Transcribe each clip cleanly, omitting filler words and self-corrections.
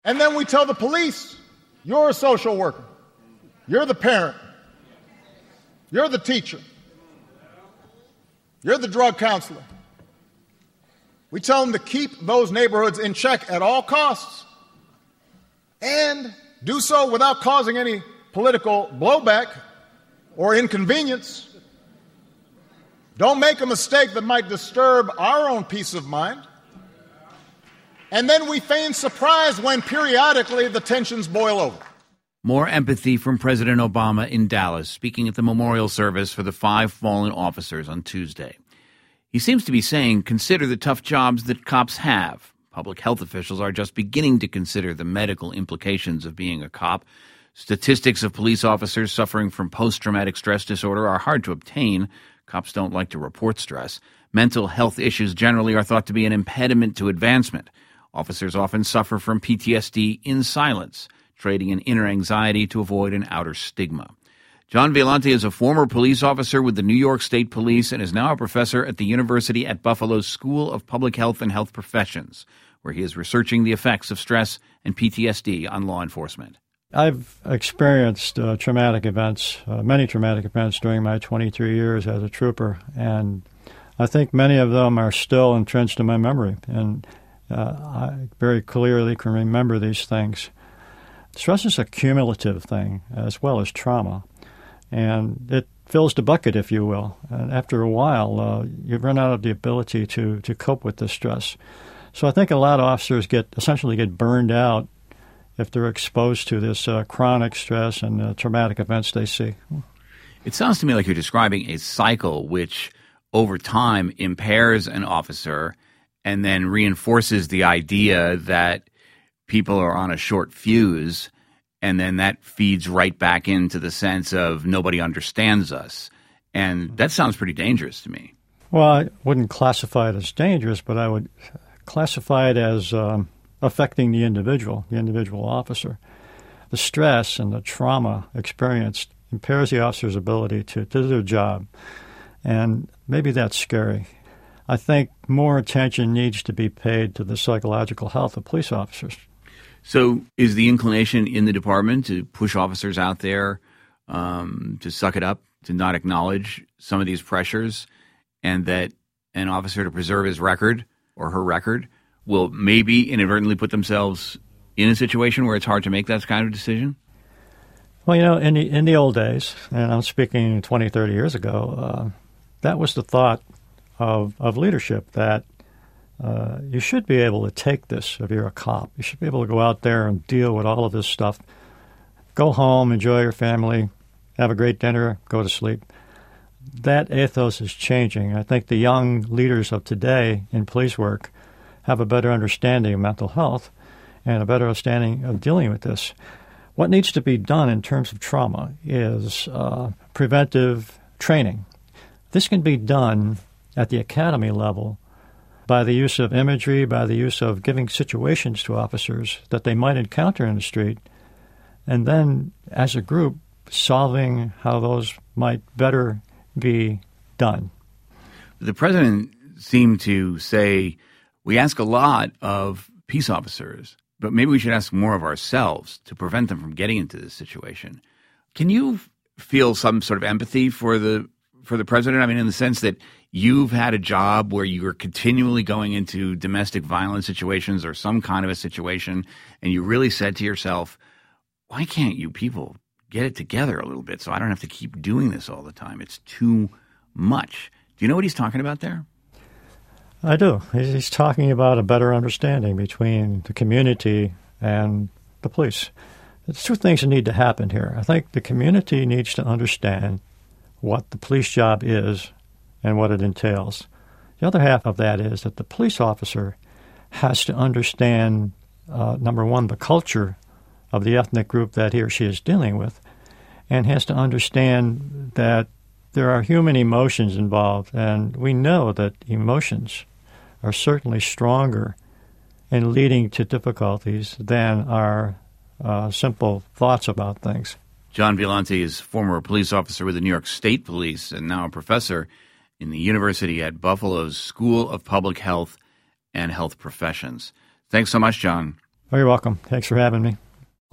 And then we tell the police, you're a social worker, you're the parent, you're the teacher, you're the drug counselor. We tell them to keep those neighborhoods in check at all costs and do so without causing any political blowback or inconvenience. Don't make a mistake that might disturb our own peace of mind. And then we feign surprise when periodically the tensions boil over. More empathy from President Obama in Dallas, speaking at the memorial service for the 5 fallen officers on Tuesday. He seems to be saying, consider the tough jobs that cops have. Public health officials are just beginning to consider the medical implications of being a cop. Statistics of police officers suffering from post-traumatic stress disorder are hard to obtain. Cops don't like to report stress. Mental health issues generally are thought to be an impediment to advancement. Officers often suffer from PTSD in silence, trading an inner anxiety to avoid an outer stigma. John Violante is a former police officer with the New York State Police and is now a professor at the University at Buffalo's School of Public Health and Health Professions, where he is researching the effects of stress and PTSD on law enforcement. I've experienced traumatic events, many traumatic events during my 23 years as a trooper, and I think many of them are still entrenched in my memory, and I very clearly can remember these things. Stress is a cumulative thing as well as trauma. And it fills the bucket, if you will. And after a while, you run out of the ability to cope with the stress. So I think a lot of officers essentially get burned out if they're exposed to this chronic stress and traumatic events they see. It sounds to me like you're describing a cycle which, over time, impairs an officer and then reinforces the idea that people are on a short fuse. And then that feeds right back into the sense of nobody understands us. And that sounds pretty dangerous to me. Well, I wouldn't classify it as dangerous, but I would classify it as affecting the individual officer. The stress and the trauma experienced impairs the officer's ability to do their job. And maybe that's scary. I think more attention needs to be paid to the psychological health of police officers. So is the inclination in the department to push officers out there to suck it up, to not acknowledge some of these pressures, and that an officer, to preserve his record or her record, will maybe inadvertently put themselves in a situation where it's hard to make that kind of decision? Well, in the old days, and I'm speaking 20, 30 years ago, that was the thought of leadership, that you should be able to take this if you're a cop. You should be able to go out there and deal with all of this stuff. Go home, enjoy your family, have a great dinner, go to sleep. That ethos is changing. I think the young leaders of today in police work have a better understanding of mental health and a better understanding of dealing with this. What needs to be done in terms of trauma is preventive training. This can be done at the academy level by the use of imagery, by the use of giving situations to officers that they might encounter in the street, and then, as a group, solving how those might better be done. The president seemed to say, we ask a lot of peace officers, but maybe we should ask more of ourselves to prevent them from getting into this situation. Can you feel some sort of empathy for the president? I mean, in the sense that you've had a job where you were continually going into domestic violence situations or some kind of a situation, and you really said to yourself, why can't you people get it together a little bit so I don't have to keep doing this all the time? It's too much. Do you know what he's talking about there? I do. He's talking about a better understanding between the community and the police. There's two things that need to happen here. I think the community needs to understand what the police job is and what it entails. The other half of that is that the police officer has to understand, number one, the culture of the ethnic group that he or she is dealing with, and has to understand that there are human emotions involved, and we know that emotions are certainly stronger in leading to difficulties than our simple thoughts about things. John Violante is former police officer with the New York State Police and now a professor in the University at Buffalo's School of Public Health and Health Professions. Thanks so much, John. Oh, you're welcome. Thanks for having me.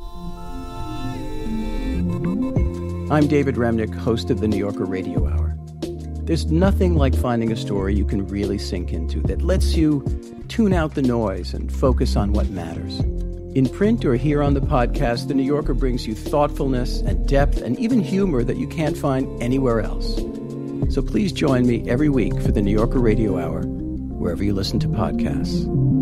I'm David Remnick, host of the New Yorker Radio Hour. There's nothing like finding a story you can really sink into that lets you tune out the noise and focus on what matters. In print or here on the podcast, The New Yorker brings you thoughtfulness and depth and even humor that you can't find anywhere else. So please join me every week for the New Yorker Radio Hour, wherever you listen to podcasts.